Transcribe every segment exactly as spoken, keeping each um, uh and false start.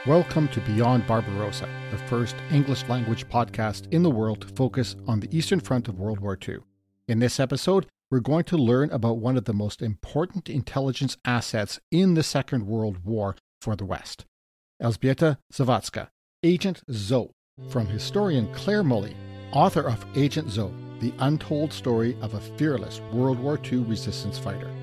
Welcome to Beyond Barbarossa, the first English language podcast in the world to focus on the Eastern Front of World War Two. In this episode, we're going to learn about one of the most important intelligence assets in the Second World War for the West, Elżbieta Zawadzka, Agent Zoe, from historian Claire Mully, author of Agent Zoe, The Untold Story of a Fearless World War Two Resistance Fighter.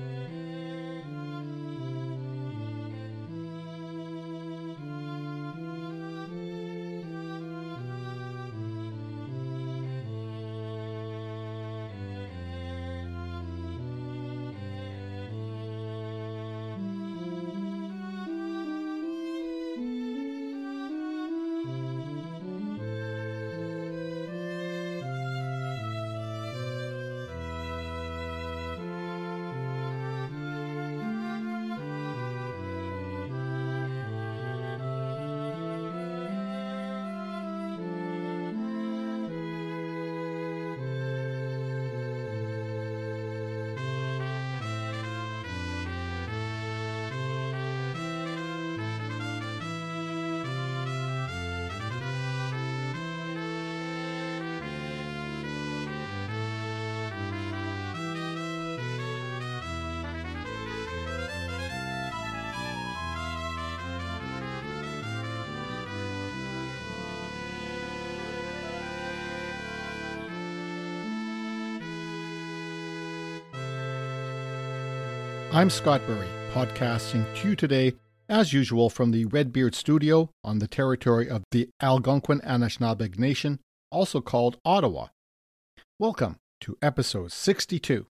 I'm Scott Burry, podcasting to you today, as usual, from the Redbeard Studio on the territory of the Algonquin Anishinaabe Nation, also called Ottawa. Welcome to episode sixty-two.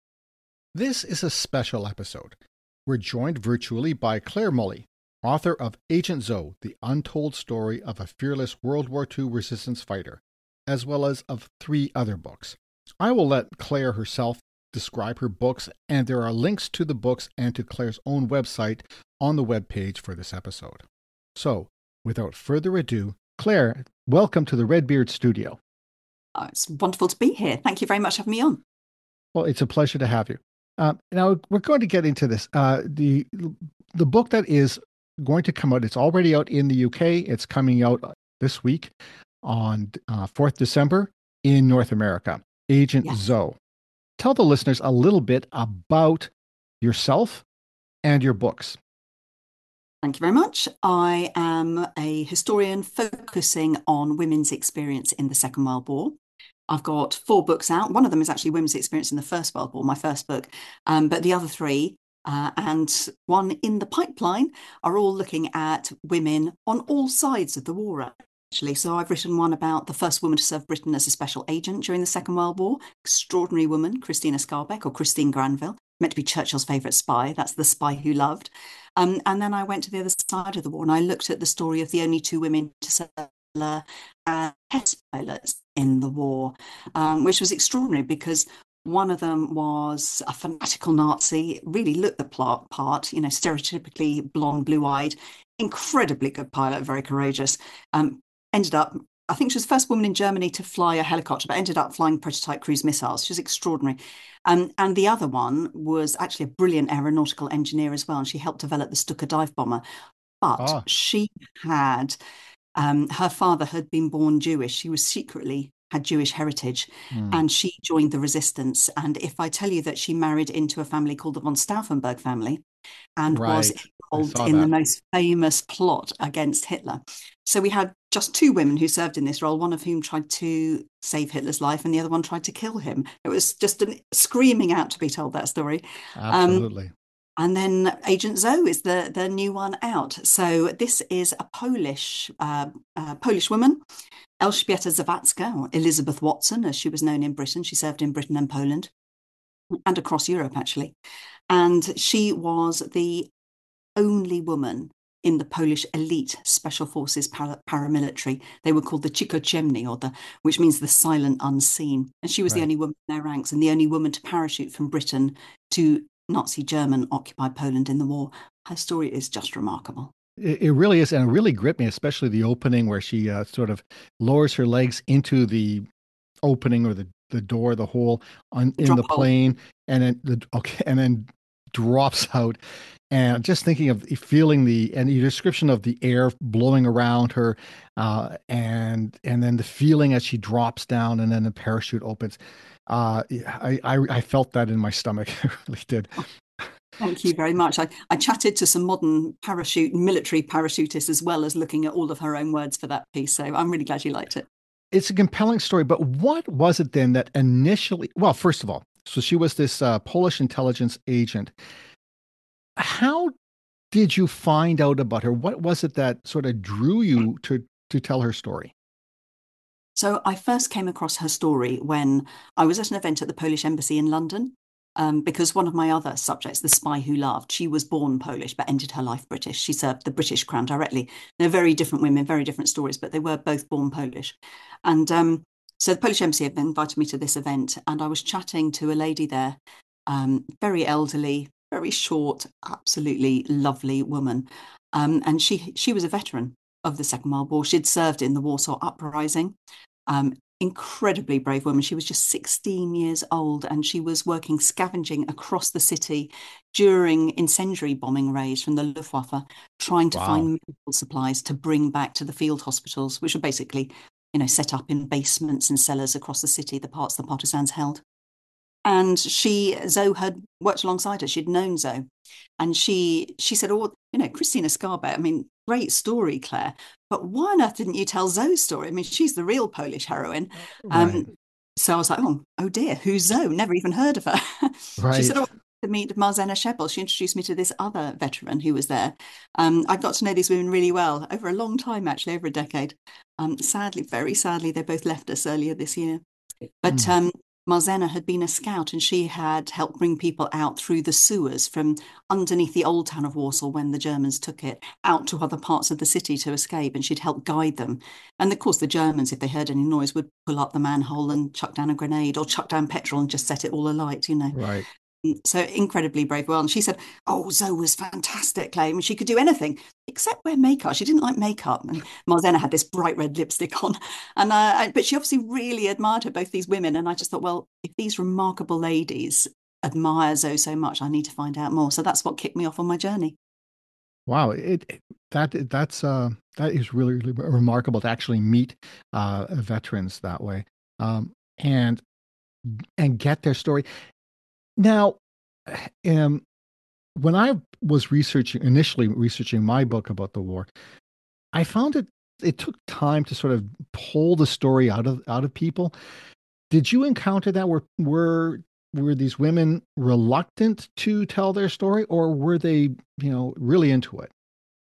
This is a special episode. We're joined virtually by Claire Mully, author of Agent Zoe, The Untold Story of a Fearless World War Two Resistance Fighter, as well as of three other books. I will let Claire herself describe her books, and there are links to the books and to Claire's own website on the webpage for this episode. So, without further ado, Claire, welcome to the Redbeard Studio. Oh, it's wonderful to be here. Thank you very much for having me on. Well, it's a pleasure to have you. Uh, now, we're going to get into this. Uh, the the book that is going to come out, it's already out in the U K. It's coming out this week on uh, fourth of December in North America. Agent Yes. Zoe. Tell the listeners a little bit about yourself and your books. Thank you very much. I am a historian focusing on women's experience in the Second World War. I've got four books out. One of them is actually women's experience in the First World War, my first book. Um, but the other three, uh, and one in the pipeline, are all looking at women on all sides of the war, actually. So I've written one about the first woman to serve Britain as a special agent during the Second World War, extraordinary woman, Christina Skarbek, or Christine Granville, meant to be Churchill's favourite spy. That's the spy who loved. Um, and then I went to the other side of the war and I looked at the story of the only two women to serve uh, test pilots in the war, um, which was extraordinary because one of them was a fanatical Nazi, really looked the plot part, you know, stereotypically blonde, blue-eyed, incredibly good pilot, very courageous. Um, ended up, I think she was the first woman in Germany to fly a helicopter, but ended up flying prototype cruise missiles. She was extraordinary. Um, and the other one was actually a brilliant aeronautical engineer as well, and she helped develop the Stuka dive bomber. But Ah. she had, um, her father had been born Jewish. She was secretly had Jewish heritage, Hmm. and she joined the resistance. And if I tell you that she married into a family called the von Stauffenberg family, and was Right. I involved saw in the that. most famous plot against Hitler. So we had just two women who served in this role, one of whom tried to save Hitler's life and the other one tried to kill him. It was just an, screaming out to be told, that story. Um, Absolutely. and then Agent Zoe is the, the new one out. So this is a Polish, uh, uh, Polish woman, Elżbieta Zawadzka, or Elizabeth Watson, as she was known in Britain. She served in Britain and Poland and across Europe, actually. And she was the only woman in the Polish elite special forces para- paramilitary. They were called the Cichociemni, or the, which means the silent unseen. And she was Right. the only woman in their ranks and the only woman to parachute from Britain to Nazi German occupied Poland in the war. Her story is just remarkable. It, it really is, and it really gripped me, especially the opening where she uh, sort of lowers her legs into the opening or the, the door, the hole on in Drop the hole. plane, and then the okay, and then drops out. And just thinking of feeling the and your description of the air blowing around her, uh, and and then the feeling as she drops down, and then the parachute opens. Uh, I, I I felt that in my stomach. I really did. Thank you very much. I, I chatted to some modern parachute military parachutists as well as looking at all of her own words for that piece. So I'm really glad you liked it. It's a compelling story, but what was it then that initially? Well, first of all, so she was this uh, Polish intelligence agent. How did you find out about her? What was it that sort of drew you to to tell her story? So I first came across her story when I was at an event at the Polish Embassy in London. Um, because one of my other subjects, The Spy Who Loved, she was born Polish but ended her life British. She served the British crown directly. They're very different women, very different stories, but they were both born Polish. And um, so the Polish Embassy had invited me to this event, and I was chatting to a lady there, um, very elderly, very short, absolutely lovely woman. Um, and she she was a veteran of the Second World War. She'd served in the Warsaw Uprising. Um, incredibly brave woman. She was just sixteen years old, and she was working scavenging across the city during incendiary bombing raids from the Luftwaffe, trying to Wow. find medical supplies to bring back to the field hospitals, which were basically, you know, set up in basements and cellars across the city, the parts the partisans held. And she, Zoe had worked alongside her. She'd known Zoe. And she she said, oh, you know, Christina Scarbeck, I mean, great story, Claire, but why on earth didn't you tell Zoe's story? I mean, she's the real Polish heroine. Right. Um, so I was like, oh, oh dear, who's Zoe? Never even heard of her. She said, Right. oh, to meet Marzena Shebel. She introduced me to this other veteran who was there. Um, I got to know these women really well over a long time, actually, over a decade. Um, sadly, very sadly, they both left us earlier this year. But Mm. um, Marzena had been a scout, and she had helped bring people out through the sewers from underneath the old town of Warsaw when the Germans took it out to other parts of the city to escape, and she'd help guide them. And of course, the Germans, if they heard any noise, would pull up the manhole and chuck down a grenade or chuck down petrol and just set it all alight, you know. Right. So incredibly brave. Well, and she said, "Oh, Zoe was fantastic, Clay. I mean, she could do anything except wear makeup. She didn't like makeup." And Marzena had this bright red lipstick on, and uh, but she obviously really admired her, both these women. And I just thought, well, if these remarkable ladies admire Zoe so much, I need to find out more. So that's what kicked me off on my journey. Wow. It, it that that's uh that is really, really remarkable to actually meet uh veterans that way. Um and and get their story. Now, um when I was researching initially researching my book about the war, I found it it took time to sort of pull the story out of out of people. Did you encounter that? Were were were these women reluctant to tell their story, or were they, you know, really into it?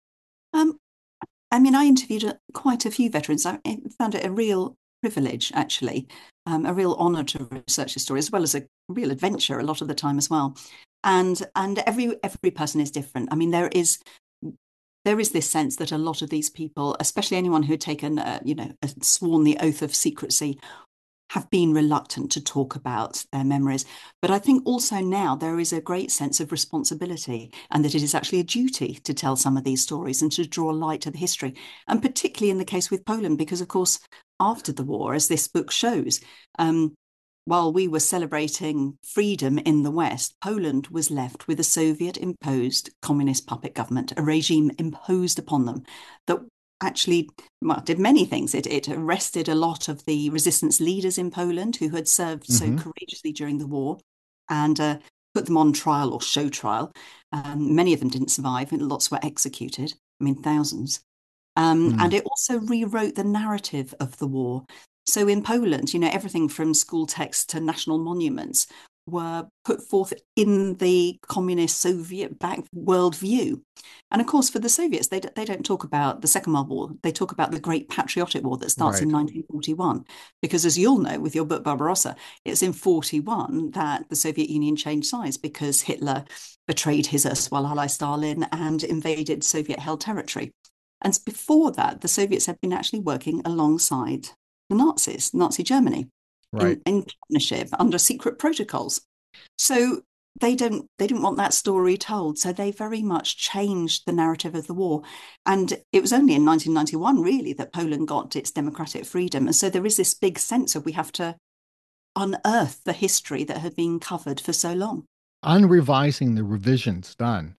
Um, I mean, I interviewed a, quite a few veterans. I found it a real privilege, actually, um, a real honour to research the story, as well as a real adventure a lot of the time as well. And and every every person is different. I mean, there is there is this sense that a lot of these people, especially anyone who had taken, uh, you know, sworn the oath of secrecy, have been reluctant to talk about their memories. But I think also now there is a great sense of responsibility, and that it is actually a duty to tell some of these stories and to draw light to the history. And particularly in the case with Poland, because of course, after the war, as this book shows, um, while we were celebrating freedom in the West, Poland was left with a Soviet imposed communist puppet government, a regime imposed upon them that actually, well, did many things. It, it arrested a lot of the resistance leaders in Poland who had served so Hmm. courageously during the war, and uh, put them on trial or show trial. Um, many of them didn't survive, and lots were executed. I mean, thousands. Um, and Mm. it also rewrote the narrative of the war. So in Poland, you know, everything from school texts to national monuments were put forth in the communist Soviet-backed worldview. And of course, for the Soviets, they, they don't talk about the Second World War. They talk about the Great Patriotic War that starts in Right. nineteen forty-one. Because as you'll know with your book, Barbarossa, it's in forty-one that the Soviet Union changed sides because Hitler betrayed his erstwhile ally Stalin and invaded Soviet-held territory. And before that, the Soviets had been actually working alongside the Nazis, Nazi Germany, Right. in, in partnership under secret protocols. So they don't they didn't want that story told. So they very much changed the narrative of the war. And it was only in nineteen ninety-one, really, that Poland got its democratic freedom. And so there is this big sense of we have to unearth the history that had been covered for so long. unrevising the revisions done.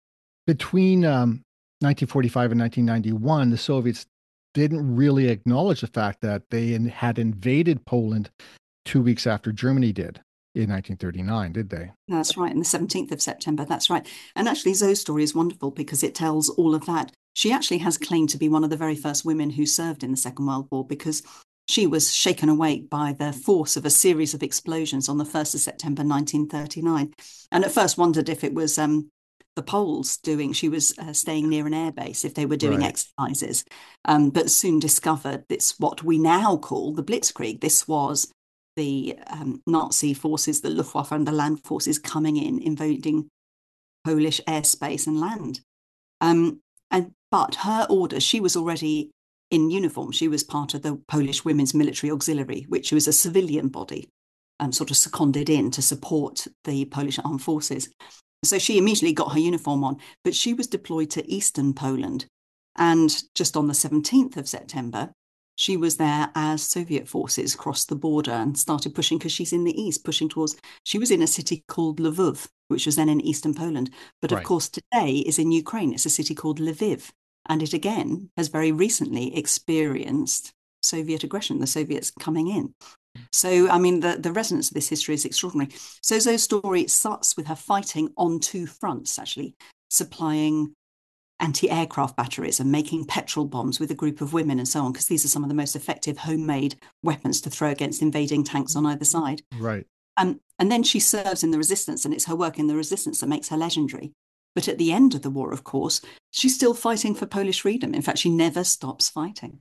Between um, nineteen forty-five and nineteen ninety-one, the Soviets didn't really acknowledge the fact that they in, had invaded Poland two weeks after Germany did in nineteen thirty-nine, did they? That's right, on the seventeenth of September, that's right. And actually, Zoe's story is wonderful because it tells all of that. She actually has claimed to be one of the very first women who served in the Second World War because she was shaken awake by the force of a series of explosions on the first of September nineteen thirty-nine. And at first wondered if it was um, the Poles doing, she was uh, staying near an airbase, if they were doing Right. exercises, um, but soon discovered it's what we now call the Blitzkrieg. This was the um, Nazi forces, the Luftwaffe and the land forces coming in, invading Polish airspace and land. Um, and but her orders, she was already in uniform. She was part of the Polish Women's Military Auxiliary, which was a civilian body, um, sort of seconded in to support the Polish armed forces. So she immediately got her uniform on, but she was deployed to eastern Poland. And just on the seventeenth of September, she was there as Soviet forces crossed the border and started pushing, because she's in the east, pushing towards, she was in a city called Lvov, which was then in eastern Poland. But of Right. course, today is in Ukraine. It's a city called Lviv. And it again has very recently experienced Soviet aggression, the Soviets coming in. So, I mean, the, the resonance of this history is extraordinary. So Zoe's story starts with her fighting on two fronts, actually, supplying anti-aircraft batteries and making petrol bombs with a group of women and so on, because these are some of the most effective homemade weapons to throw against invading tanks on either side. Right. Um, and then she serves in the resistance, and it's her work in the resistance that makes her legendary. But at the end of the war, of course, she's still fighting for Polish freedom. In fact, she never stops fighting.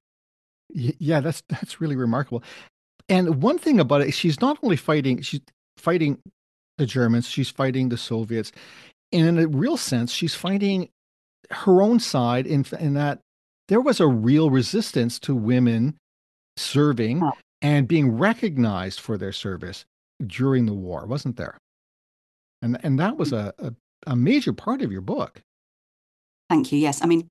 Y- Yeah, that's that's really remarkable. And one thing about it, she's not only fighting, she's fighting the Germans, she's fighting the Soviets. And in a real sense, she's fighting her own side in, in that there was a real resistance to women serving Oh, and being recognized for their service during the war, wasn't there? And and that was a, a, a major part of your book. thank you. Yes. I mean,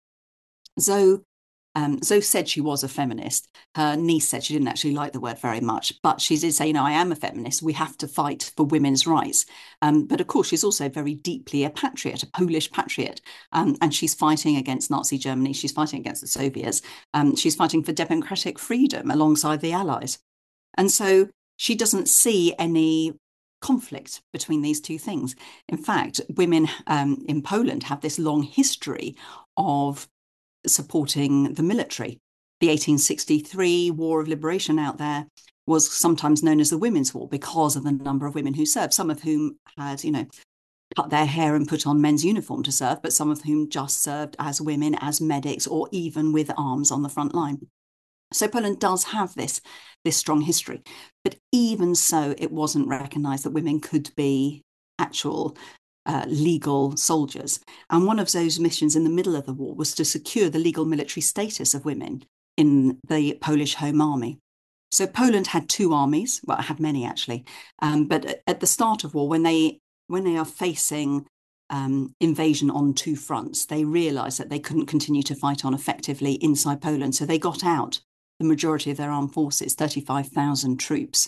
Zoe Um, Zoe said she was a feminist. Her niece said she didn't actually like the word very much, but she did say, you know, I am a feminist. We have to fight for women's rights. Um, but of course, she's also very deeply a patriot, a Polish patriot. Um, and she's fighting against Nazi Germany. She's fighting against the Soviets. Um, she's fighting for democratic freedom alongside the Allies. And so she doesn't see any conflict between these two things. In fact, women um, in Poland have this long history of supporting the military. The eighteen sixty-three War of Liberation out there was sometimes known as the Women's War because of the number of women who served, some of whom had, you know, cut their hair and put on men's uniform to serve, but some of whom just served as women, as medics, or even with arms on the front line. So Poland does have this, this strong history. But even so, it wasn't recognised that women could be actual uh, legal soldiers. And one of those missions in the middle of the war was to secure the legal military status of women in the Polish Home Army. So Poland had two armies, well, it had many actually, um, but at the start of war, when they when they are facing um, invasion on two fronts, they realised that they couldn't continue to fight on effectively inside Poland, so they got out the majority of their armed forces, thirty-five thousand troops,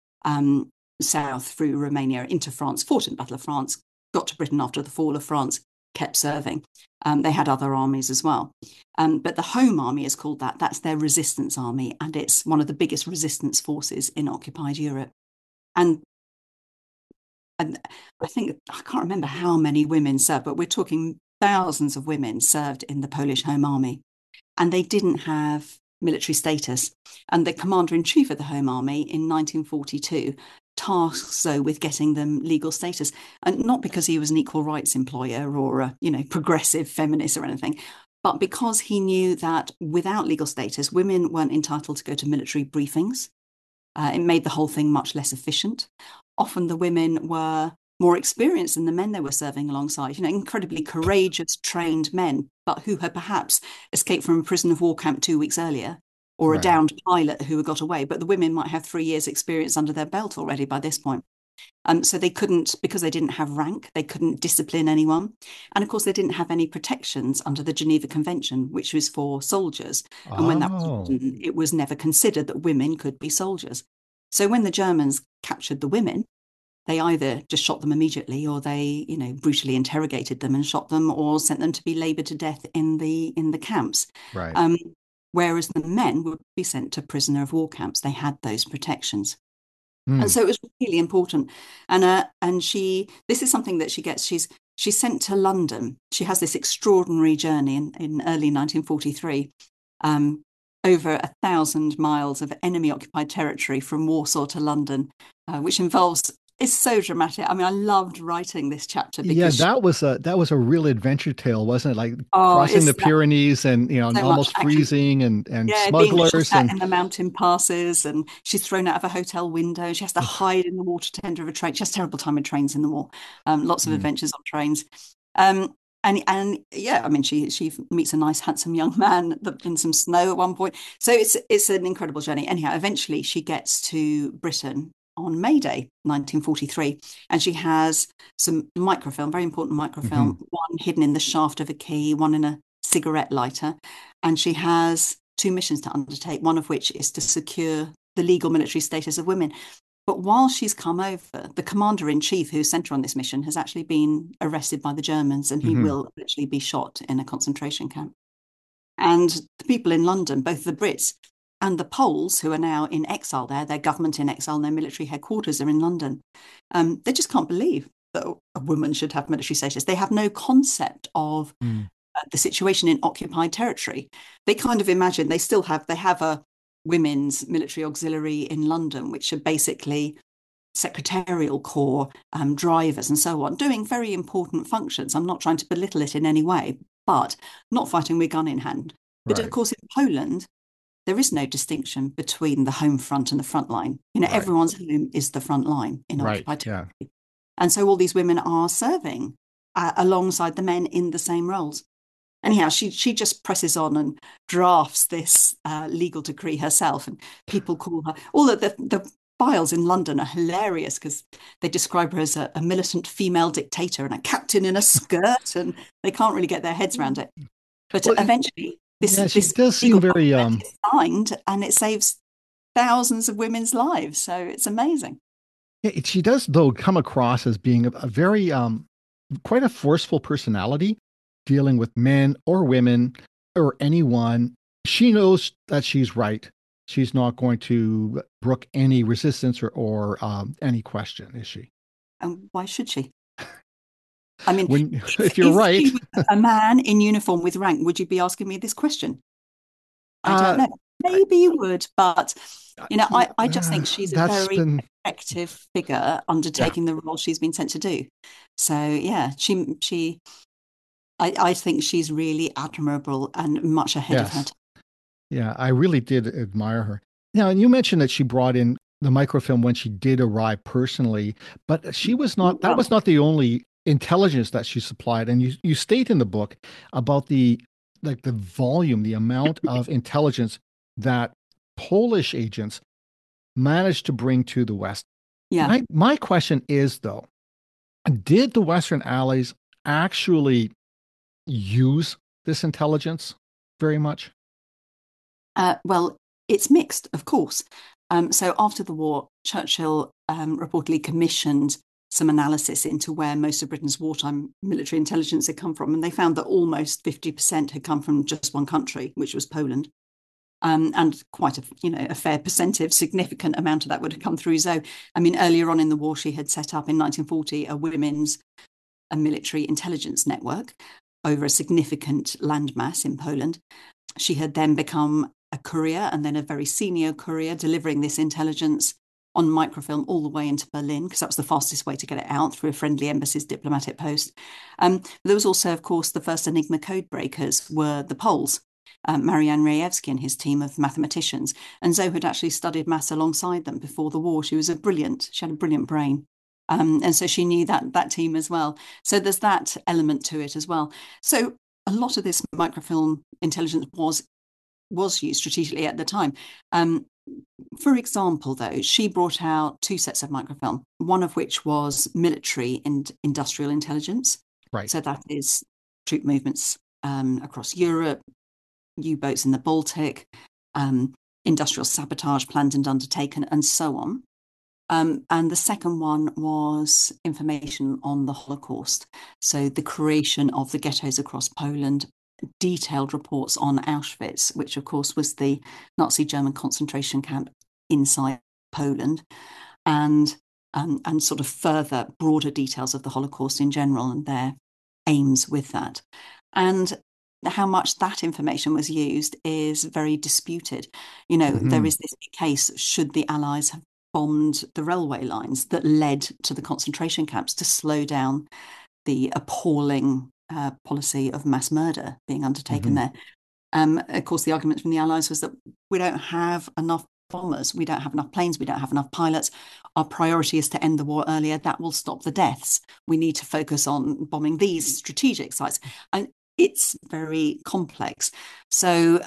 um, south through Romania into France, fought in the Battle of France, got to Britain after the fall of France, kept serving. Um, they had other armies as well. Um, but the Home Army is called that. That's their resistance army, and it's one of the biggest resistance forces in occupied Europe. And, and I think, I can't remember how many women served, but we're talking thousands of women served in the Polish Home Army. And they didn't have military status. And the commander-in-chief of the Home Army in nineteen forty-two tasked Zoe with getting them legal status, and not because he was an equal rights employer or a, you know, progressive feminist or anything, but because he knew that without legal status, women weren't entitled to go to military briefings. Uh, it made the whole thing much less efficient. Often the women were more experienced than the men they were serving alongside, you know, incredibly courageous, trained men, but who had perhaps escaped from a prison of war camp two weeks earlier, or a Right. downed pilot who had got away. But the women might have three years' experience under their belt already by this point. Um, so they couldn't, because they didn't have rank, they couldn't discipline anyone. And of course, they didn't have any protections under the Geneva Convention, which was for soldiers. And when that was Oh, written, it was never considered that women could be soldiers. So when the Germans captured the women, they either just shot them immediately, or they, you know, brutally interrogated them and shot them, or sent them to be labored to death in the in the camps. Right. Um, whereas the men would be sent to prisoner of war camps. They had those protections. And Mm. so it was really important. And uh, and she, this is something that she gets. She's she's sent to London. She has this extraordinary journey in, in early nineteen forty-three, um, over a thousand miles of enemy-occupied territory from Warsaw to London, uh, which involves. It's so dramatic. I mean, I loved writing this chapter Yeah, because she, that was a that was a real adventure tale, wasn't it? Like oh, crossing it's the Pyrenees and you know and so much almost action. freezing and and Yeah, being shot smugglers at and in the mountain passes, and she's thrown out of a hotel window. She has to hide in the water tender of a train. She has a terrible time with trains in the war. Um, lots of Mm. adventures on trains. Um, and and yeah, I mean, she she meets a nice, handsome young man in some snow at one point. So it's it's an incredible journey. Anyhow, eventually she gets to Britain on May Day, nineteen forty-three, and she has some microfilm, very important hmm microfilm, one hidden in the shaft of a key, one in a cigarette lighter, and she has two missions to undertake, one of which is to secure the legal military status of women. But while she's come over, the commander in chief who sent her on this mission has actually been arrested by the Germans, and he hmm will actually be shot in a concentration camp. And the people in London, both the Brits and the Poles, who are now in exile there, their government in exile, and their military headquarters are in London, um, they just can't believe that a woman should have military status. They have no concept of Mm. uh, the situation in occupied territory. They kind of imagine they still have, they have a women's military auxiliary in London, which are basically secretarial corps, um, drivers and so on, doing very important functions. I'm not trying to belittle it in any way, but not fighting with gun in hand. But of Right. course, in Poland, there is no distinction between the home front and the front line. You know, Right. everyone's home is the front line in Right. occupied Yeah. territory. And so all these women are serving uh, alongside the men in the same roles. Anyhow, she she just presses on and drafts this uh, legal decree herself, and people call her. All of the the files in London are hilarious because they describe her as a, a militant female dictator and a captain in a skirt, and they can't really get their heads around it. But Well, it- eventually, this yeah, she this does seem legal very document um is signed, and it saves thousands of women's lives. So it's amazing. yeah, it- she does though come across as being a, a very um quite a forceful personality dealing with men or women or anyone. She knows that she's right. She's not going to brook any resistance or, or um, any question, is she? And why should she? I mean, When if, if you're if right, you were a man in uniform with rank, would you be asking me this question? I don't uh, know. I, Maybe you would, but you know, yeah, I, I just uh, think she's a that's very been effective figure yeah, undertaking the role she's been sent to do. So yeah, she she I, I think she's really admirable and much ahead of her yes, time. yeah. I really did admire her. Now, and you mentioned that she brought in the microfilm when she did arrive personally, but she was not. That was Well, not the only intelligence that she supplied. And you you state in the book about the like the volume, the amount of intelligence that Polish agents managed to bring to the West. yeah. My my question is though, did the Western Allies actually use this intelligence very much? Uh, well, it's mixed, of course. Um, so after the war, Churchill um, reportedly commissioned some analysis into where most of Britain's wartime military intelligence had come from, and they found that almost fifty percent had come from just one country, which was Poland. Um, and quite a you know a fair percentage, significant amount of that would have come through Zoe. I mean, earlier on in the war, she had set up in nineteen forty a women's a military intelligence network over a significant landmass in Poland. She had then become a courier and then a very senior courier, delivering this intelligence on microfilm all the way into Berlin, because that was the fastest way to get it out through a friendly embassy's diplomatic post. Um, there was also, of course, the first Enigma code breakers were the Poles. Um, Marian Rejewski and his team of mathematicians. And Zoe had actually studied maths alongside them before the war. She was a brilliant, she had a brilliant brain. Um, and so she knew that that team as well. So there's that element to it as well. So a lot of this microfilm intelligence was was used strategically at the time. Um, for example, though, she brought out two sets of microfilm, one of which was military and industrial intelligence. Right. So that is troop movements um, across Europe, U-boats in the Baltic, um, industrial sabotage planned and undertaken, and so on. Um, and the second one was information on the Holocaust. So the creation of the ghettos across Poland, detailed reports on Auschwitz, which of course was the Nazi German concentration camp inside Poland, and um, and sort of further broader details of the Holocaust in general and their aims with that. And how much that information was used is very disputed. You know, Mm-hmm. there is this case, should the Allies have bombed the railway lines that led to the concentration camps to slow down the appalling uh, policy of mass murder being undertaken Mm-hmm. there? Um, of course, the argument from the Allies was that we don't have enough bombers, we don't have enough planes, we don't have enough pilots. Our priority is to end the war earlier. That will stop the deaths. We need to focus on bombing these strategic sites. And it's very complex. So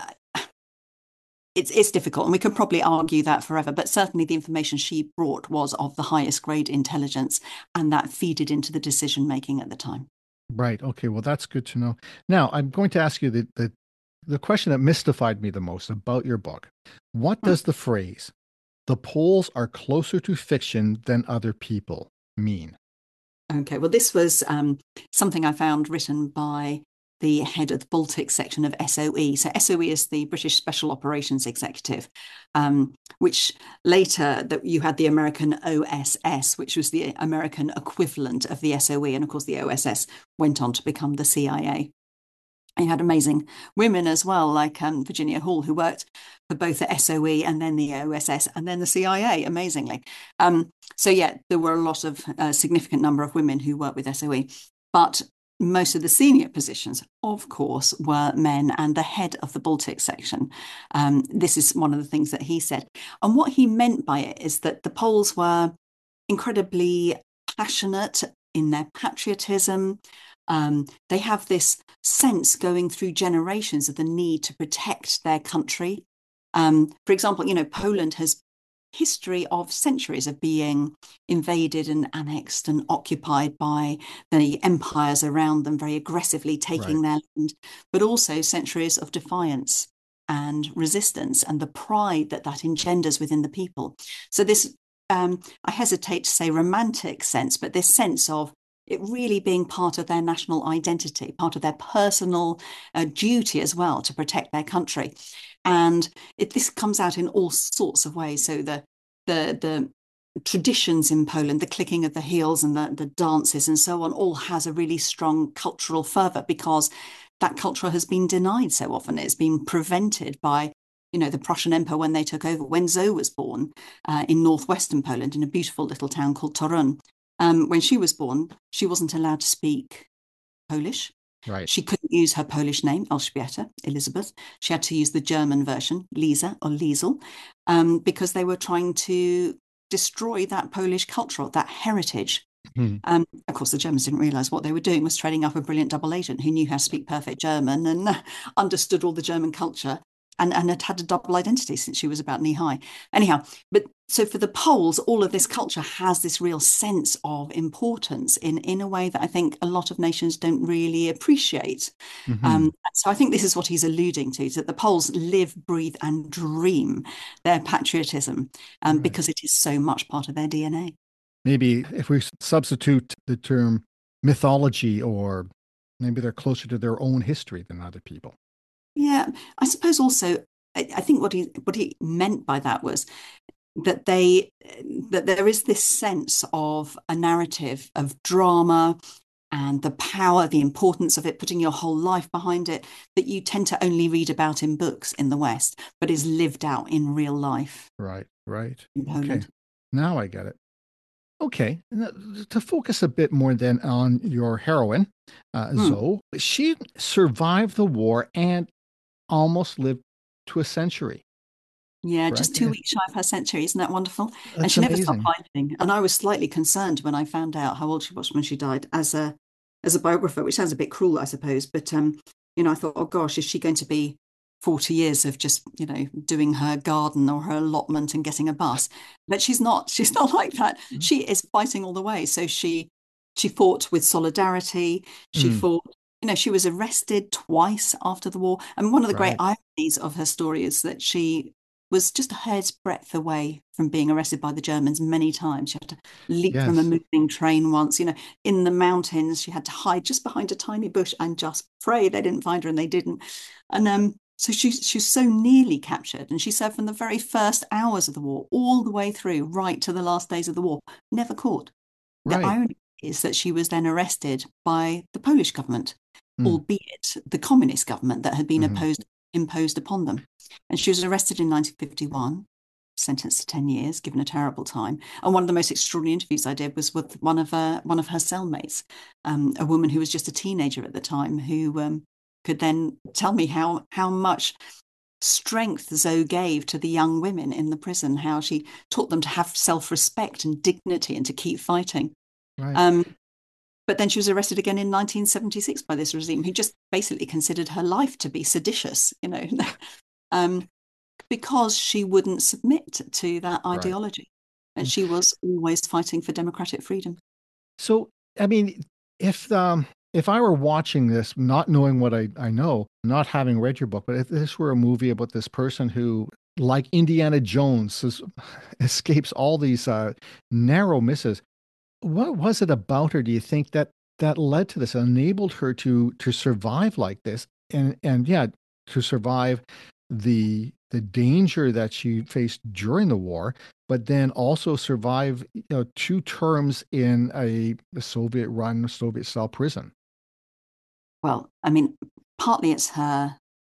it's it's difficult, and we could probably argue that forever, but certainly the information she brought was of the highest grade intelligence, and that feeded into the decision making at the time. Right. Okay. Well, that's good to know. Now, I'm going to ask you the, the, the question that mystified me the most about your book. What Hmm. does the phrase, the Poles are closer to fiction than other people, mean? Okay, well, this was um, something I found written by the head of the Baltic section of S O E. So S O E is the British Special Operations Executive, um, which later that you had the American O S S, which was the American equivalent of the S O E. And of course, the O S S went on to become the C I A. You had amazing women as well, like um, Virginia Hall, who worked for both the S O E and then the O S S and then the C I A, amazingly. Um, so, yeah, there were a lot of uh, significant number of women who worked with S O E. But most of the senior positions, of course, were men, and the head of the Baltic section. Um, this is one of the things that he said. And what he meant by it is that the Poles were incredibly passionate in their patriotism. Um, they have this sense going through generations of the need to protect their country. Um, for example, you know, Poland has history of centuries of being invaded and annexed and occupied by the empires around them, very aggressively taking Right. their land, but also centuries of defiance and resistance and the pride that that engenders within the people. So this, um, I hesitate to say romantic sense, but this sense of it really being part of their national identity, part of their personal uh, duty as well to protect their country. And it, this comes out in all sorts of ways. So the the the traditions in Poland, the clicking of the heels and the, the dances and so on, all has a really strong cultural fervor because that culture has been denied so often. It's been prevented by, you know, the Prussian Empire when they took over. When Zoe was born uh, in northwestern Poland, in a beautiful little town called Torun, um, when she was born, she wasn't allowed to speak Polish. Right. She couldn't use her Polish name, Elżbieta, Elizabeth. She had to use the German version, Lisa or Liesel, um, because they were trying to destroy that Polish culture, that heritage. Hmm. Um, of course, the Germans didn't realise what they were doing was training up a brilliant double agent who knew how to speak perfect German and uh, understood all the German culture and, and had had a double identity since she was about knee high. Anyhow, but so for the Poles, all of this culture has this real sense of importance in, in a way that I think a lot of nations don't really appreciate. Mm-hmm. Um, so I think this is what he's alluding to, is that the Poles live, breathe, and dream their patriotism um, Right. because it is so much part of their D N A. Maybe if we substitute the term mythology, or maybe they're closer to their own history than other people. Yeah, I suppose also I, I think what he what he meant by that was that they that there is this sense of a narrative of drama and the power, the importance of it, putting your whole life behind it, that you tend to only read about in books in the West, but is lived out in real life Right. Right. in Okay. Poland. Now I get it. Okay. Now, to focus a bit more then on your heroine, uh, Hmm. Zoe, she survived the war and almost lived to a century, Yeah, correct? just two Eh, weeks shy of her century. Isn't that wonderful? And That's she never stopped amazing. fighting. And I was slightly concerned when I found out how old she was when she died as a as a biographer, which sounds a bit cruel, I suppose. But um, you know, I thought, oh gosh, is she going to be forty years of just, you know, doing her garden or her allotment and getting a bus? But she's not. She's not like that. She is fighting all the way. So she she fought with solidarity. She Mm, fought. You know, she was arrested twice after the war. And one of the great right. ironies of her story is that she was just a hair's breadth away from being arrested by the Germans many times. She had to leap Yes. from a moving train once, you know, in the mountains. She had to hide just behind a tiny bush and just pray they didn't find her, and they didn't. And um, so she, she was so nearly captured, and she served from the very first hours of the war all the way through, right to the last days of the war, never caught. The Right. irony is that she was then arrested by the Polish government, Mm. albeit the communist government that had been Mhm. opposed, imposed upon them. And she was arrested in nineteen fifty-one, sentenced to ten years, given a terrible time. And one of the most extraordinary interviews I did was with one of her, one of her cellmates, um, a woman who was just a teenager at the time, who um, could then tell me how how much strength Zoe gave to the young women in the prison, how she taught them to have self-respect and dignity and to keep fighting. Right. Um, but then she was arrested again in nineteen seventy-six by this regime, who just basically considered her life to be seditious, you know, um, because she wouldn't submit to that Right. ideology. And she was always fighting for democratic freedom. So, I mean, if um, if I were watching this, not knowing what I, I know, not having read your book, but if this were a movie about this person who, like Indiana Jones, is, escapes all these uh, narrow misses, what was it about her, do you think, that that led to this, enabled her to to survive like this, and and yeah, to survive the the danger that she faced during the war, but then also survive, you know, two terms in a, a Soviet-run, Soviet-style prison? Well, I mean, partly it's her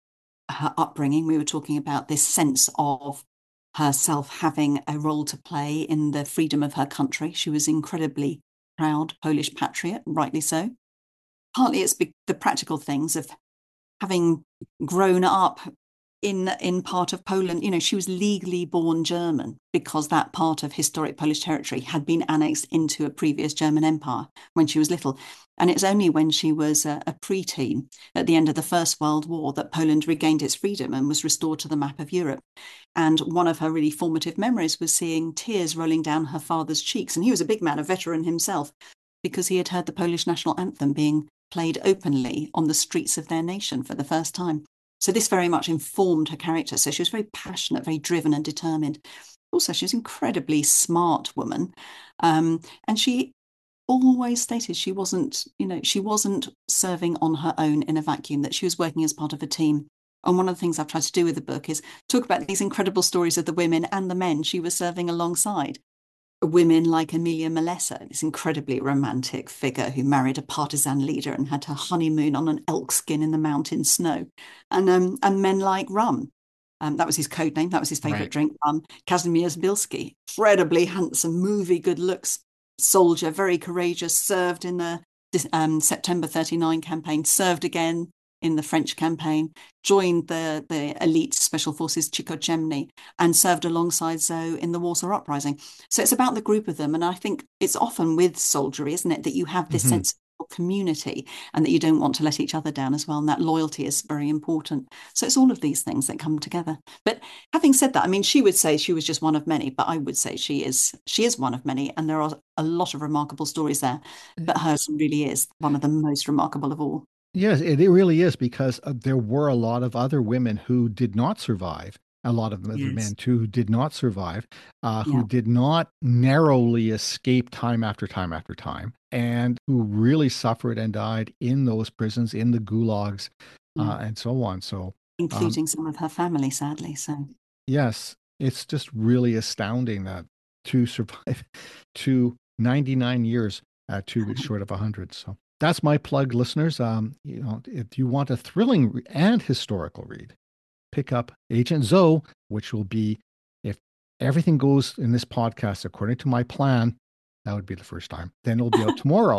her upbringing. We were talking about this sense of herself having a role to play in the freedom of her country. She was incredibly proud Polish patriot, rightly so. Partly it's be- the practical things of having grown up in in part of Poland. You know, she was legally born German because that part of historic Polish territory had been annexed into a previous German empire when she was little. And it's only when she was a, a preteen at the end of the First World War that Poland regained its freedom and was restored to the map of Europe. And one of her really formative memories was seeing tears rolling down her father's cheeks. And he was a big man, a veteran himself, because he had heard the Polish national anthem being played openly on the streets of their nation for the first time. So this very much informed her character. So she was very passionate, very driven and determined. Also, she was an incredibly smart woman. Um, and she always stated she wasn't, you know, she wasn't serving on her own in a vacuum, that she was working as part of a team. And one of the things I've tried to do with the book is talk about these incredible stories of the women and the men she was serving alongside. Women like Emilia Malesa, this incredibly romantic figure who married a partisan leader and had her honeymoon on an elk skin in the mountain snow. And um, and men like Rum. Um, that was his code name. That was his favourite Right. drink. Um, Kazimierz Bilski, incredibly handsome, movie, good looks soldier, very courageous, served in the um, September thirty-nine campaign, served again in the French campaign, joined the, the elite special forces Chikocemny, and served alongside Zoe in the Warsaw Uprising. So it's about the group of them. And I think it's often with soldiery, isn't it, that you have this Mhm. sense of community and that you don't want to let each other down as well. And that loyalty is very important. So it's all of these things that come together. But having said that, I mean, she would say she was just one of many, but I would say she is she is one of many. And there are a lot of remarkable stories there. But hers really is one of the most remarkable of all. Yes, it, it really is, because uh, there were a lot of other women who did not survive. A lot of other Yes. men too who did not survive, uh, who Yeah. did not narrowly escape time after time after time, and who really suffered and died in those prisons, in the gulags, uh, Yeah. and so on. So, um, Including some of her family, sadly. So yes, it's just really astounding that to survive to ninety-nine years, uh, two weeks short of one hundred. So that's my plug, listeners. Um, you know, if you want a thrilling re- and historical read, pick up Agent Zoe, which will be, if everything goes in this podcast according to my plan, that would be the first time. Then it'll be out tomorrow.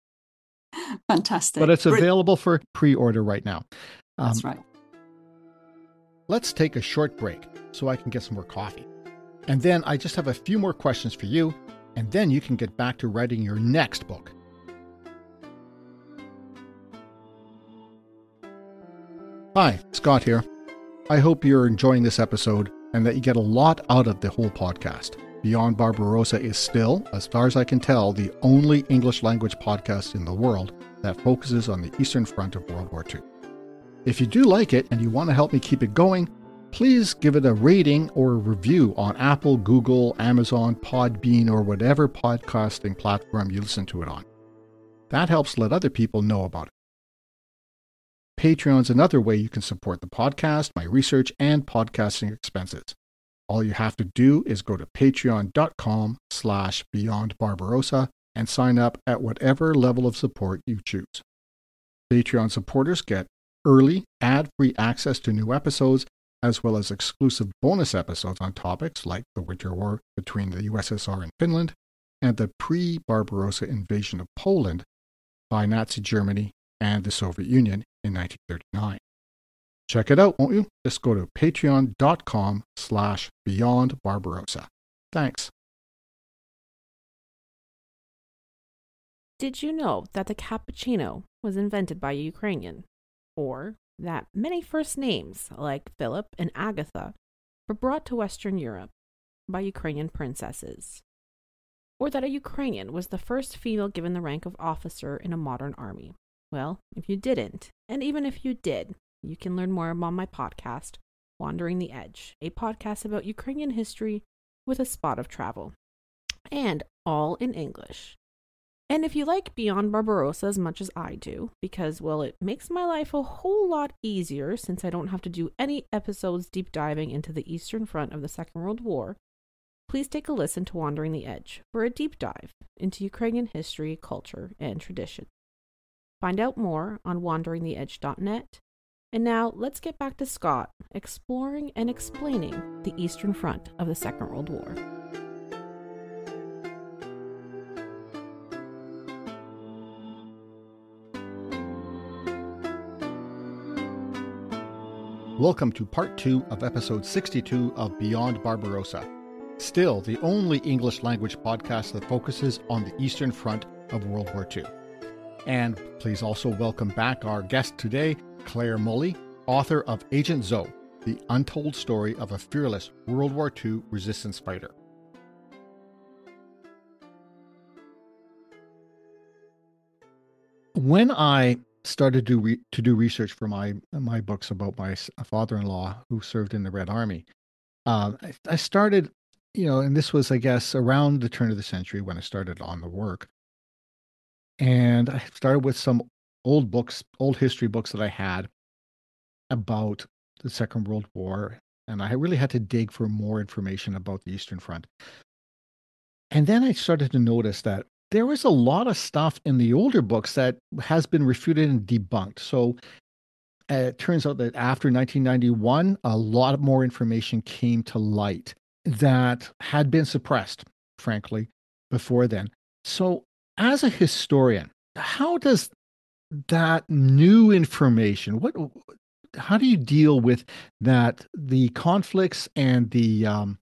fantastic. But it's Brilliant. available for pre-order right now. Um, That's right. Let's take a short break so I can get some more coffee. And then I just have a few more questions for you, and then you can get back to writing your next book. Hi, Scott here. I hope you're enjoying this episode and that you get a lot out of the whole podcast. Beyond Barbarossa is still, as far as I can tell, the only English language podcast in the world that focuses on the Eastern Front of World War Two. If you do like it and you want to help me keep it going, please give it a rating or a review on Apple, Google, Amazon, Podbean, or whatever podcasting platform you listen to it on. That helps let other people know about it. Patreon's another way you can support the podcast, my research, and podcasting expenses. All you have to do is go to patreon.com slash Beyond Barbarossa and sign up at whatever level of support you choose. Patreon supporters get early, ad-free access to new episodes, as well as exclusive bonus episodes on topics like the Winter War between the U S S R and Finland and the pre-Barbarossa invasion of Poland by Nazi Germany and the Soviet Union in nineteen thirty-nine. Check it out, won't you? Just go to patreon.com slash Beyond Barbarossa. Thanks. Did you know that the cappuccino was invented by a Ukrainian? Or that many first names, like Philip and Agatha, were brought to Western Europe by Ukrainian princesses? Or that a Ukrainian was the first female given the rank of officer in a modern army? Well, if you didn't, and even if you did, you can learn more on my podcast, Wandering the Edge, a podcast about Ukrainian history with a spot of travel. And all in English. And if you like Beyond Barbarossa as much as I do, because, well, it makes my life a whole lot easier since I don't have to do any episodes deep diving into the Eastern Front of the Second World War, please take a listen to Wandering the Edge for a deep dive into Ukrainian history, culture, and tradition. Find out more on wandering the edge dot net. And now let's get back to Scott exploring and explaining the Eastern Front of the Second World War. Welcome to part two of episode sixty-two of Beyond Barbarossa. Still the only English language podcast that focuses on the Eastern Front of World War Two. And please also welcome back our guest today, Claire Mulley, author of Agent Zoe, the untold story of a fearless World War Two resistance fighter. When I started to, re- to do research for my my books about my father-in-law who served in the Red Army, uh, I, I started, you know, and this was, I guess, around the turn of the century when I started on the work. And I started with some old books, old history books that I had about the Second World War. And I really had to dig for more information about the Eastern Front. And then I started to notice that there was a lot of stuff in the older books that has been refuted and debunked. So uh, it turns out that after nineteen ninety-one, a lot more information came to light that had been suppressed, frankly, before then. So as a historian, how does that new information, what, how do you deal with that, the conflicts and the um,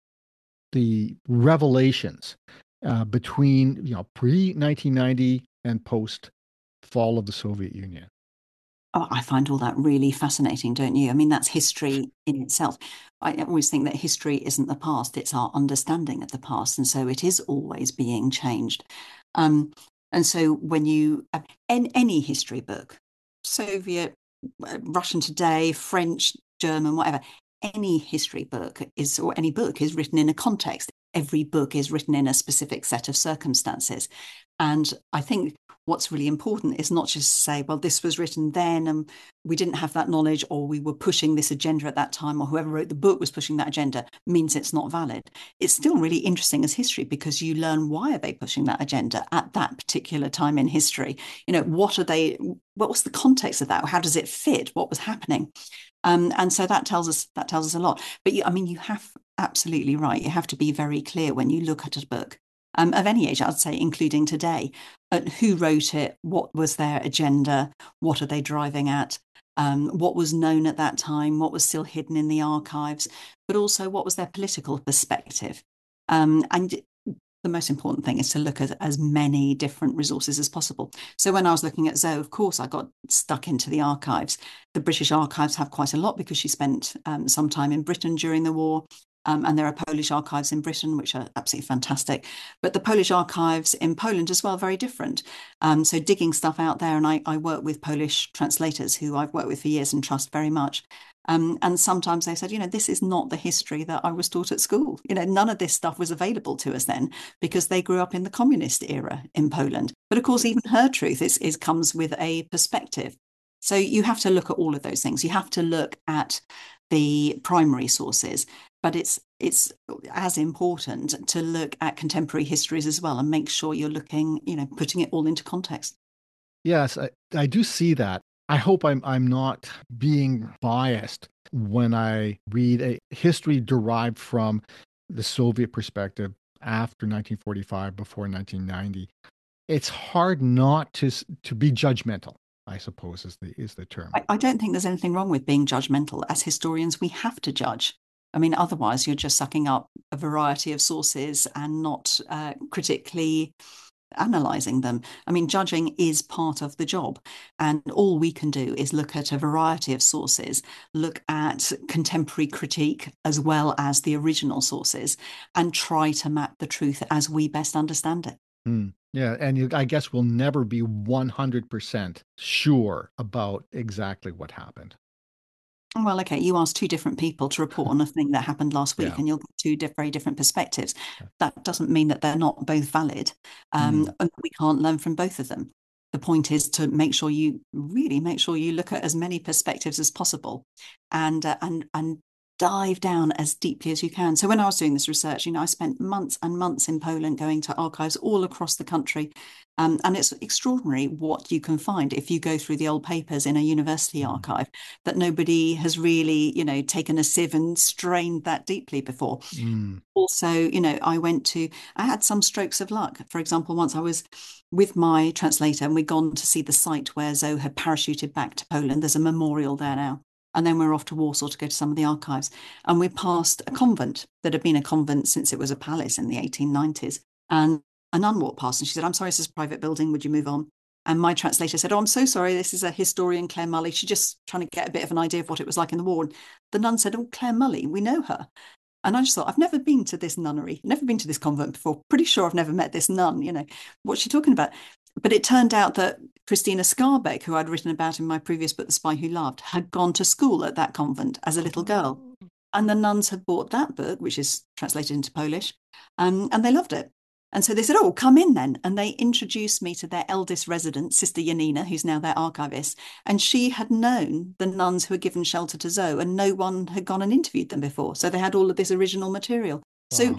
the revelations uh, between, you know, pre nineteen ninety and post fall of the Soviet Union? Oh, I find all that really fascinating, don't you? I mean, that's history in itself. I always think that history isn't the past, it's our understanding of the past. And so it is always being changed. Um, and so when you, uh, in any history book, Soviet, uh, Russian today, French, German, whatever, any history book is, or any book is written in a context. Every book is written in a specific set of circumstances. And I think what's really important is not just to say, well, this was written then and we didn't have that knowledge, or we were pushing this agenda at that time, or whoever wrote the book was pushing that agenda, means it's not valid. It's still really interesting as history because you learn, why are they pushing that agenda at that particular time in history? You know, what are they, what was the context of that? How does it fit? What was happening? Um, and so that tells us, that tells us a lot. But you, I mean, you have absolutely right. You have to be very clear when you look at a book. Um, of any age, I'd say, including today, at who wrote it, what was their agenda, what are they driving at, um, what was known at that time, what was still hidden in the archives, but also what was their political perspective. Um, and the most important thing is to look at as many different resources as possible. So when I was looking at Zoe, of course, I got stuck into the archives. The British archives have quite a lot because she spent um, some time in Britain during the war. Um, and there are Polish archives in Britain, which are absolutely fantastic. But the Polish archives in Poland as well, very different. Um, so digging stuff out there, and I, I work with Polish translators who I've worked with for years and trust very much. Um, and sometimes they said, you know, this is not the history that I was taught at school. You know, none of this stuff was available to us then because they grew up in the communist era in Poland. But of course, even her truth is, is comes with a perspective. So you have to look at all of those things. You have to look at the primary sources, but it's it's as important to look at contemporary histories as well and make sure you're looking, you know, putting it all into context. Yes, I, I do see that. I hope I'm I'm not being biased when I read a history derived from the Soviet perspective after nineteen forty-five, before nineteen ninety. It's hard not to s- to be judgmental, I suppose is the is the term. I, I don't think there's anything wrong with being judgmental. As historians, we have to judge. I mean, otherwise you're just sucking up a variety of sources and not uh, critically analysing them. I mean, judging is part of the job. And all we can do is look at a variety of sources, look at contemporary critique as well as the original sources, and try to map the truth as we best understand it. Hmm. Yeah, and you, I guess we'll never be one hundred percent sure about exactly what happened. Well, okay, you asked two different people to report on a thing that happened last week, Yeah. and you'll get two diff- very different perspectives. Yeah. That doesn't mean that they're not both valid. Um, Mm. and we can't learn from both of them. The point is to make sure you really make sure you look at as many perspectives as possible, and uh, and and dive down as deeply as you can. So when I was doing this research, you know, I spent months and months in Poland going to archives all across the country. Um, and it's extraordinary what you can find if you go through the old papers in a university Mm. archive that nobody has really, you know, taken a sieve and strained that deeply before. Mm. Also, you know, I went to, I had some strokes of luck. For example, once I was with my translator and we'd gone to see the site where Zoe had parachuted back to Poland. There's a memorial there now. And then we we're off to Warsaw to go to some of the archives. And we passed a convent that had been a convent since it was a palace in the eighteen nineties. And a nun walked past and she said, I'm sorry, this is a private building. Would you move on? And my translator said, oh, I'm so sorry. This is a historian, Claire Mully. She's just trying to get a bit of an idea of what it was like in the war. And the nun said, oh, Claire Mully, we know her. And I just thought, I've never been to this nunnery, never been to this convent before. Pretty sure I've never met this nun, you know, what's she talking about? But it turned out that Christina Skarbek, who I'd written about in my previous book, The Spy Who Loved, had gone to school at that convent as a little girl. And the nuns had bought that book, which is translated into Polish, um, and they loved it. And so they said, oh, come in then. And they introduced me to their eldest resident, Sister Janina, who's now their archivist. And she had known the nuns who had given shelter to Zoe, and no one had gone and interviewed them before. So they had all of this original material. Wow. So,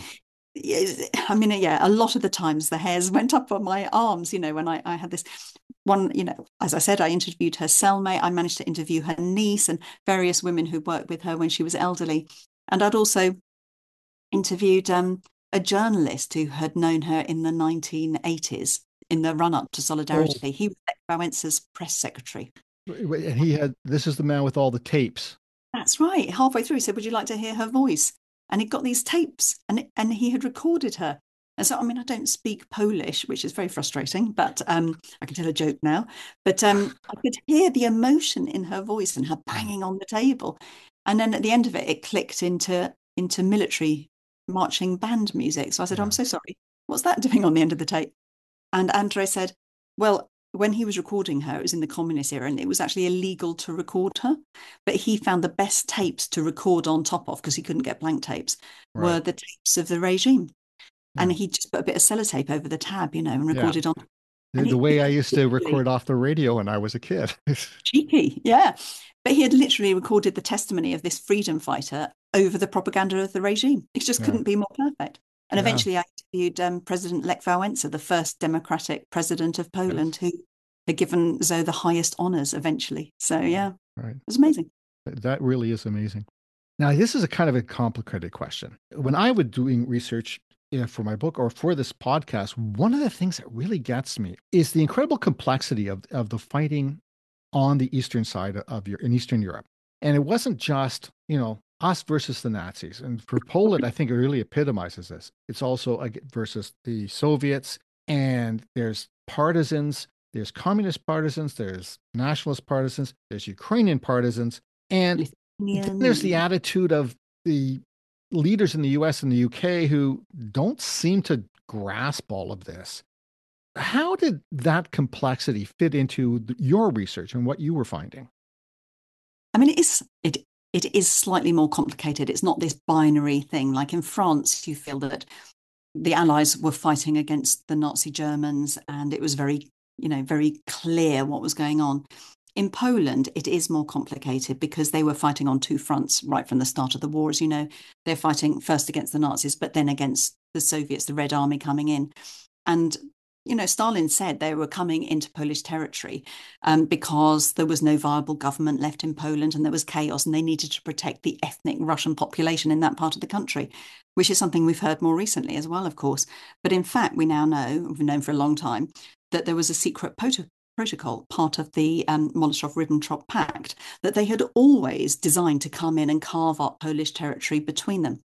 I mean, yeah, a lot of the times the hairs went up on my arms, you know, when I, I had this one, you know, as I said, I interviewed her cellmate. I managed to interview her niece and various women who worked with her when she was elderly. And I'd also interviewed um, a journalist who had known her in the nineteen eighties in the run-up to Solidarity. Oh. He was Lech Wałęsa's press secretary. And he had, this is the man with all the tapes. That's right. Halfway through, he said, would you like to hear her voice? And he got these tapes and, and he had recorded her. And so, I mean, I don't speak Polish, which is very frustrating, but um, I can tell a joke now. But um, I could hear the emotion in her voice and her banging on the table. And then at the end of it, it clicked into, into military marching band music. So I said, Yeah. I'm so sorry. What's that doing on the end of the tape? And Andre said, well, when he was recording her, it was in the communist era, and it was actually illegal to record her. But he found the best tapes to record on top of, because he couldn't get blank tapes, Right. were the tapes of the regime. Yeah. And he just put a bit of sellotape over the tab, you know, and recorded on. The, and the he- way I used to literally- record off the radio when I was a kid. Cheeky, yeah. But he had literally recorded the testimony of this freedom fighter over the propaganda of the regime. It just Yeah. couldn't be more perfect. And Yeah. eventually I interviewed um, President Lech Wałęsa, the first democratic president of Poland, who had given Zoe the highest honours eventually. So, yeah, Right. it was amazing. That really is amazing. Now, this is a kind of a complicated question. When I was doing research, you know, for my book or for this podcast, one of the things that really gets me is the incredible complexity of, of the fighting on the eastern side of your in Eastern Europe. And it wasn't just, you know, us versus the Nazis. And for Poland, I think it really epitomizes this. It's also ag- versus the Soviets, and there's partisans, there's communist partisans, there's nationalist partisans, there's Ukrainian partisans, and then there's the attitude of the leaders in the U S and the U K who don't seem to grasp all of this. How did that complexity fit into th- your research and what you were finding? I mean, it is it it is slightly more complicated. It's not this binary thing. Like in France, you feel that the Allies were fighting against the Nazi Germans, and it was very, you know, very clear what was going on. In Poland, it is more complicated because they were fighting on two fronts right from the start of the war. As you know, they're fighting first against the Nazis, but then against the Soviets, the Red Army coming in. And, you know, Stalin said they were coming into Polish territory um, because there was no viable government left in Poland and there was chaos, and they needed to protect the ethnic Russian population in that part of the country, which is something we've heard more recently as well, of course. But in fact, we now know, we've known for a long time, that there was a secret protocol protocol, part of the um, Molotov-Ribbentrop Pact, that they had always designed to come in and carve up Polish territory between them.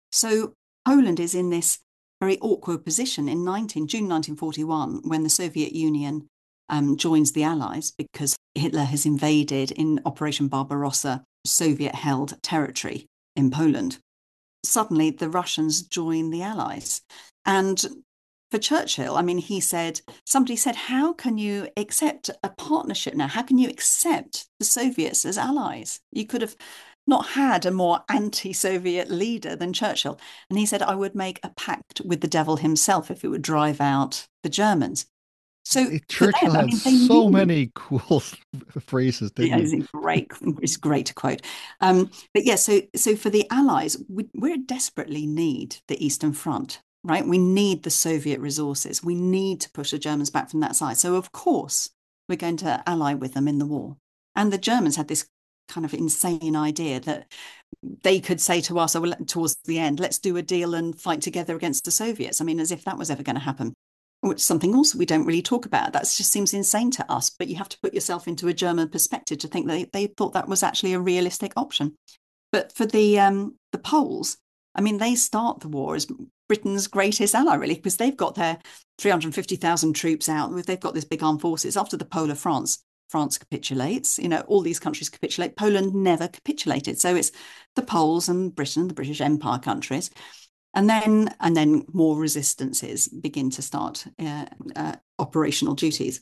So Poland is in this very awkward position in June nineteen forty-one, when the Soviet Union um, joins the Allies, because Hitler has invaded in Operation Barbarossa Soviet-held territory in Poland. Suddenly, the Russians join the Allies. And for Churchill, I mean, he said, somebody said, how can you accept a partnership now? How can you accept the Soviets as allies? You could have not had a more anti-Soviet leader than Churchill. And he said, I would make a pact with the devil himself if it would drive out the Germans. So Churchill them, had I mean, so knew, many cool phrases, didn't yeah, he? It's great. It's great to quote. Um, but yeah, so so for the Allies, we we desperately need the Eastern Front. Right? We need the Soviet resources. We need to push the Germans back from that side. So, of course, we're going to ally with them in the war. And the Germans had this kind of insane idea that they could say to us, oh, well, towards the end, let's do a deal and fight together against the Soviets. I mean, as if that was ever going to happen. Which is something also we don't really talk about. That just seems insane to us. But you have to put yourself into a German perspective to think they, they thought that was actually a realistic option. But for the um, the Poles, I mean, they start the war as Britain's greatest ally, really, because they've got their three hundred fifty thousand troops out. They've got this big armed forces. After the Polar France, France capitulates. You know, all these countries capitulate. Poland never capitulated. So it's the Poles and Britain, the British Empire countries. And then, and then more resistances begin to start uh, uh, operational duties.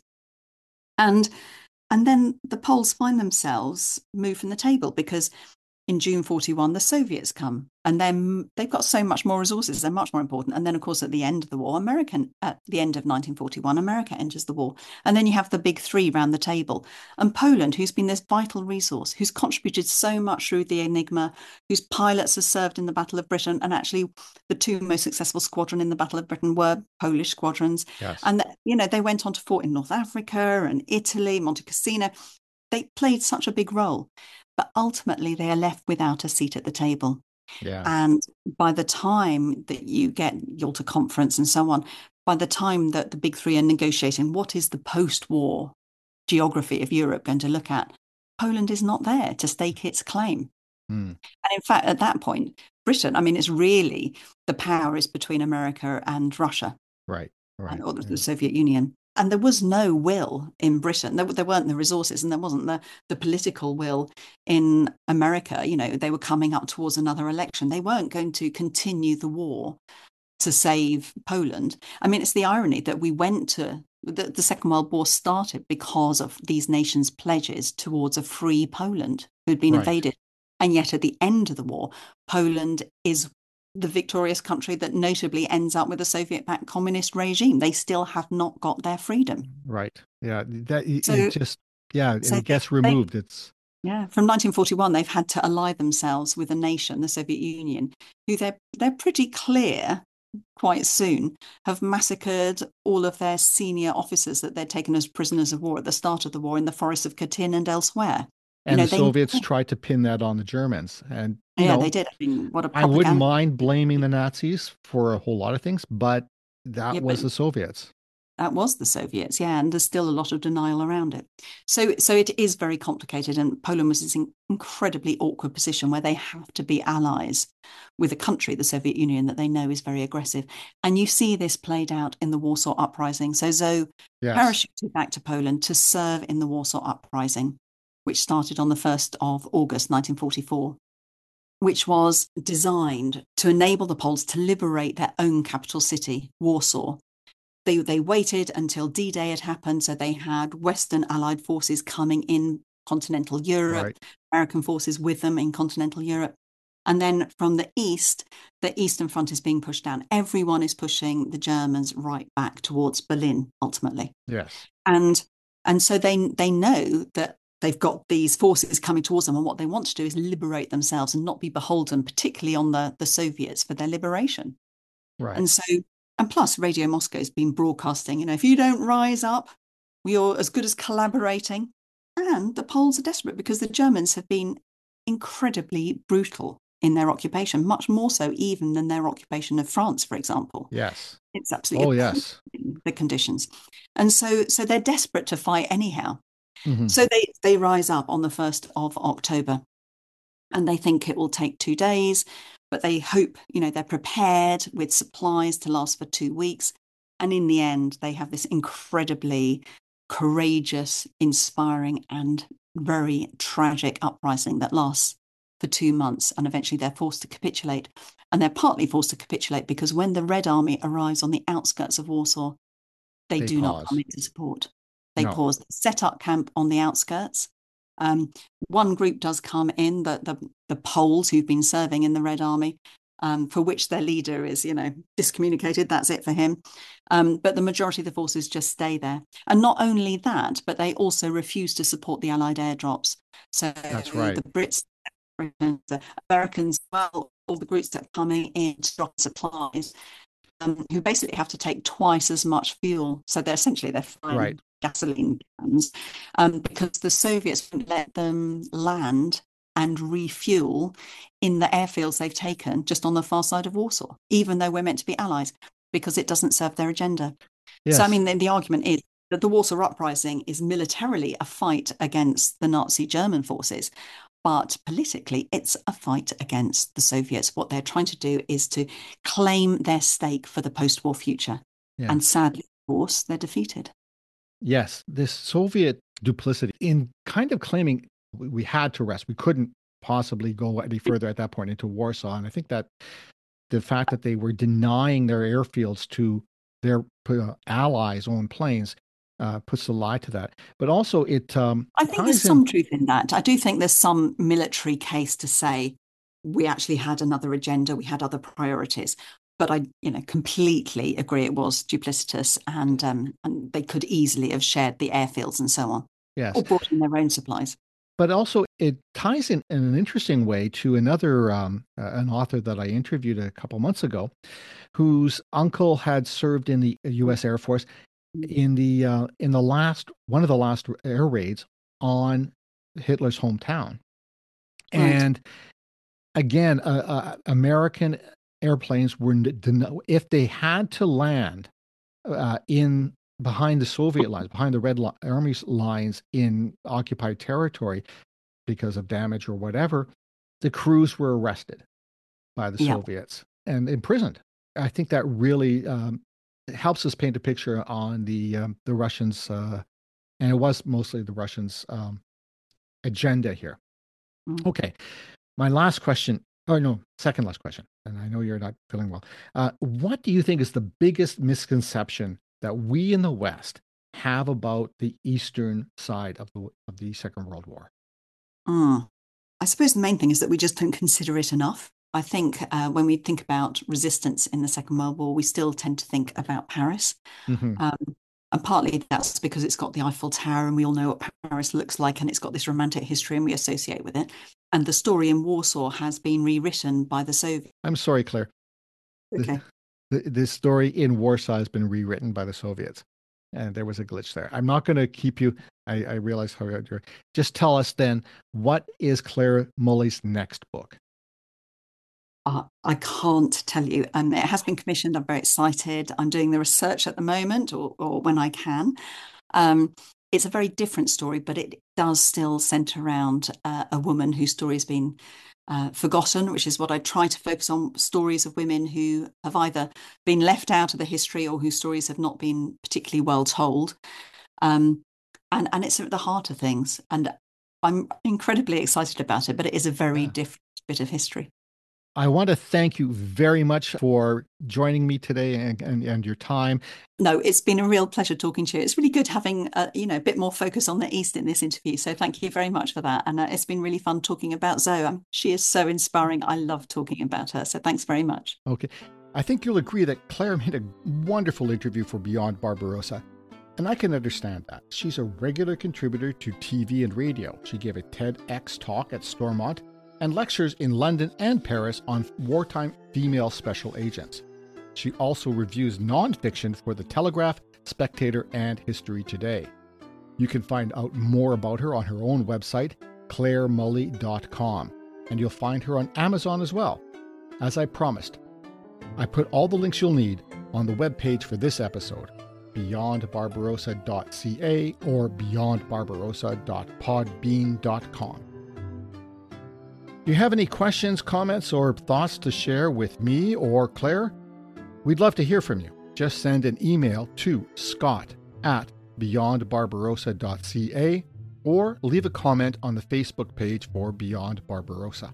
And, and then the Poles find themselves moved from the table because in June forty-one, the Soviets come, and then they've got so much more resources. They're much more important. And then, of course, at the end of the war, American, at the end of nineteen forty-one, America enters the war. And then you have the big three round the table. And Poland, who's been this vital resource, who's contributed so much through the Enigma, whose pilots have served in the Battle of Britain. And actually, the two most successful squadron in the Battle of Britain were Polish squadrons. Yes. And, you know, they went on to fought in North Africa and Italy, Monte Cassino. They played such a big role. But ultimately, they are left without a seat at the table. Yeah. And by the time that you get Yalta Conference and so on, by the time that the big three are negotiating, what is the post-war geography of Europe going to look at? Poland is not there to stake its claim. Mm. And in fact, at that point, Britain, I mean, it's really the power is between America and Russia. Right, right. Or the, yeah. the Soviet Union. And there was no will in Britain. There, there weren't the resources, and there wasn't the, the political will in America. You know, they were coming up towards another election. They weren't going to continue the war to save Poland. I mean, it's the irony that we went to, the, the Second World War started because of these nations' pledges towards a free Poland who had been right. invaded. And yet at the end of the war, Poland is the victorious country that notably ends up with a Soviet-backed communist regime. They still have not got their freedom. Right. Yeah. That so, it just yeah, and so it gets they, removed. They, it's yeah. From nineteen forty-one, they've had to ally themselves with a nation, the Soviet Union, who they're they're pretty clear quite soon have massacred all of their senior officers that they'd taken as prisoners of war at the start of the war in the forests of Katyn and elsewhere. And you know, the Soviets they, tried to pin that on the Germans. And you yeah, know, they did. I mean, what a I wouldn't mind blaming the Nazis for a whole lot of things, but that yeah, was but the Soviets. That was the Soviets, yeah, and there's still a lot of denial around it. So, so it is very complicated, and Poland was in an incredibly awkward position where they have to be allies with a country, the Soviet Union, that they know is very aggressive. And you see this played out in the Warsaw Uprising. So Zoe yes. parachuted back to Poland to serve in the Warsaw Uprising, which started on the first of August nineteen forty-four, which was designed to enable the Poles to liberate their own capital city, Warsaw. They, they waited until D-Day had happened, so they had Western Allied forces coming in continental Europe, Right. American forces with them in continental Europe. And then from the east, the Eastern Front is being pushed down. Everyone is pushing the Germans right back towards Berlin, ultimately. Yes. And and so they they know that they've got these forces coming towards them, and what they want to do is liberate themselves and not be beholden, particularly on the, the Soviets, for their liberation. Right. And so, and plus, Radio Moscow has been broadcasting, you know, if you don't rise up, you're as good as collaborating. And the Poles are desperate because the Germans have been incredibly brutal in their occupation, much more so even than their occupation of France, for example. Yes. It's absolutely Oh, yes. the conditions. And so so they're desperate to fight anyhow. Mm-hmm. So they, they rise up on the first of October, and they think it will take two days, but they hope, you know, they're prepared with supplies to last for two weeks. And in the end, they have this incredibly courageous, inspiring, and very tragic uprising that lasts for two months. And eventually they're forced to capitulate. And they're partly forced to capitulate because when the Red Army arrives on the outskirts of Warsaw, they, They do not pause. come into support. They No. pause, set up camp on the outskirts. Um, one group does come in, the, the, the Poles who've been serving in the Red Army, um, for which their leader is, you know, discommunicated. That's it for him. Um, but the majority of the forces just stay there. And not only that, but they also refuse to support the Allied airdrops. So That's right. the Brits, the Americans, well, all the groups that are coming in to drop supplies, um, who basically have to take twice as much fuel. So they're essentially they're flying Right. gasoline cans, um, because the Soviets wouldn't let them land and refuel in the airfields they've taken just on the far side of Warsaw, even though we're meant to be allies, because it doesn't serve their agenda. Yes. So, I mean, the, the argument is that the Warsaw Uprising is militarily a fight against the Nazi German forces, but politically it's a fight against the Soviets. What they're trying to do is to claim their stake for the post-war future. Yeah. And sadly, of course, they're defeated. Yes, this Soviet duplicity in kind of claiming we we had to rest. We couldn't possibly go any further at that point into Warsaw. And I think that the fact that they were denying their airfields to their uh, allies' own planes uh, puts a lie to that. But also it um, I think there's ties in. some truth in that. I do think there's some military case to say we actually had another agenda, we had other priorities. But I, you know, completely agree it was duplicitous, and um, and they could easily have shared the airfields and so on, Yes. or brought in their own supplies. But also, it ties in in an interesting way to another um, uh, an author that I interviewed a couple months ago, whose uncle had served in the U S Air Force in the uh, in the last one of the last air raids on Hitler's hometown, Right. and again, uh, uh, American airplanes were den- if they had to land uh, in behind the Soviet lines, behind the Red Li- Army's lines in occupied territory because of damage or whatever, the crews were arrested by the Yeah. Soviets and imprisoned. I think that really um, helps us paint a picture on the um, the Russians, uh, and it was mostly the Russians' um, agenda here. Mm. Okay, my last question. Oh no, second last question, and I know you're not feeling well. Uh, what do you think is the biggest misconception that we in the West have about the eastern side of the of the Second World War? Mm. I suppose the main thing is that we just don't consider it enough. I think uh, when we think about resistance in the Second World War, we still tend to think about Paris. Mm-hmm. Um, and partly that's because it's got the Eiffel Tower and we all know what Paris looks like, and it's got this romantic history and we associate with it. And the story in Warsaw has been rewritten by the Soviets. I'm sorry, Claire. Okay. The, the, this story in Warsaw has been rewritten by the Soviets, and there was a glitch there. I'm not going to keep you. I, I realize how you're. Just tell us then, what is Claire Mulley's next book? Uh, I can't tell you. Um, it has been commissioned. I'm very excited. I'm doing the research at the moment, or, or when I can. Um, it's a very different story, but it does still centre around uh, a woman whose story has been uh, forgotten, which is what I try to focus on: stories of women who have either been left out of the history or whose stories have not been particularly well told. Um, and, and it's at the heart of things. And I'm incredibly excited about it, but it is a very Yeah. different bit of history. I want to thank you very much for joining me today and, and, and your time. No, it's been a real pleasure talking to you. It's really good having a, you know, a bit more focus on the East in this interview. So thank you very much for that. And uh, it's been really fun talking about Zoe. Um, she is so inspiring. I love talking about her. So thanks very much. Okay. I think you'll agree that Claire made a wonderful interview for Beyond Barbarossa. And I can understand that. She's a regular contributor to T V and radio. She gave a TEDx talk at Stormont and lectures in London and Paris on wartime female special agents. She also reviews nonfiction for The Telegraph, Spectator, and History Today. You can find out more about her on her own website, claire mully dot com, and you'll find her on Amazon as well. As I promised, I put all the links you'll need on the webpage for this episode, beyond barbarossa dot c a or beyond barbarossa dot podbean dot com. Do you have any questions, comments, or thoughts to share with me or Claire? We'd love to hear from you. Just send an email to scott at beyond barbarossa dot c a or leave a comment on the Facebook page for Beyond Barbarossa.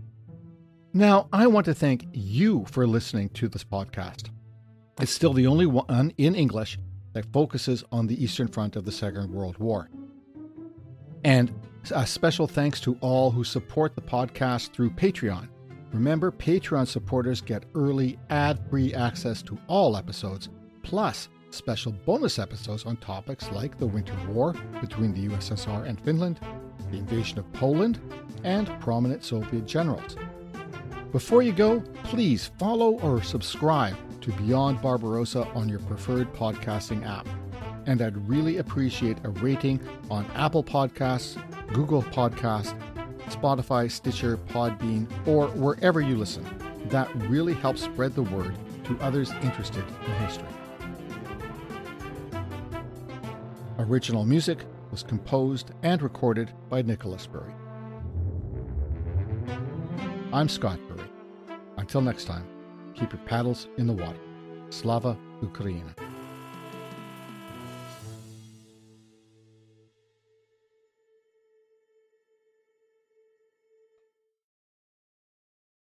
Now, I want to thank you for listening to this podcast. It's still the only one in English that focuses on the Eastern Front of the Second World War. And a special thanks to all who support the podcast through Patreon. Remember, Patreon supporters get early, ad-free access to all episodes, plus special bonus episodes on topics like the Winter War between the U S S R and Finland, the invasion of Poland, and prominent Soviet generals. Before you go, please follow or subscribe to Beyond Barbarossa on your preferred podcasting app. And I'd really appreciate a rating on Apple Podcasts, Google Podcasts, Spotify, Stitcher, Podbean, or wherever you listen. That really helps spread the word to others interested in history. Original music was composed and recorded by Nicholas Bury. I'm Scott Bury. Until next time, keep your paddles in the water. Slava Ukraina.